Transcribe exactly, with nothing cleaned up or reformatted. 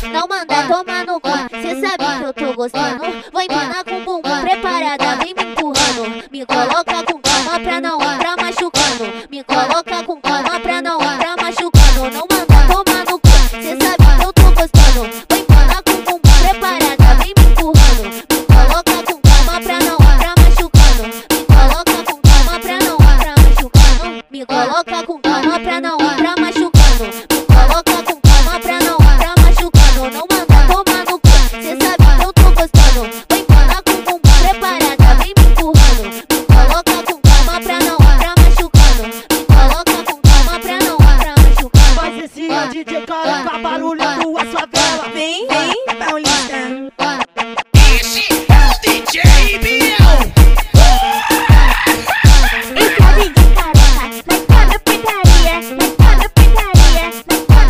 não manda tomar no cu. Cê sabe que eu tô gostando. Vou empanar com o bumbum preparada, vem me empurrando. Me coloca com calma pra não entrar machucando. Me coloca com calma pra não entrar machucando. Não manda tomar no cu, cê sabe que eu tô gostando. Vou empanar com o bumbum preparada, vem me empurrando. Me coloca com calma pra não entrar machucando. Me coloca com calma pra não entrar machucando. Me coloca com calma pra não entrar machucando. Me coloca com calma pra não entrar machucando. Não manda tomar no cu, cê sabe que eu tô gostando. Vou empanar com o bumbum preparada, vem me empurrando. Me coloca com calma pra não entrar machucando. Me coloca com calma pra não entrar machucando. Faz esse D J Careca barulhando a sua vela. Vem, vem.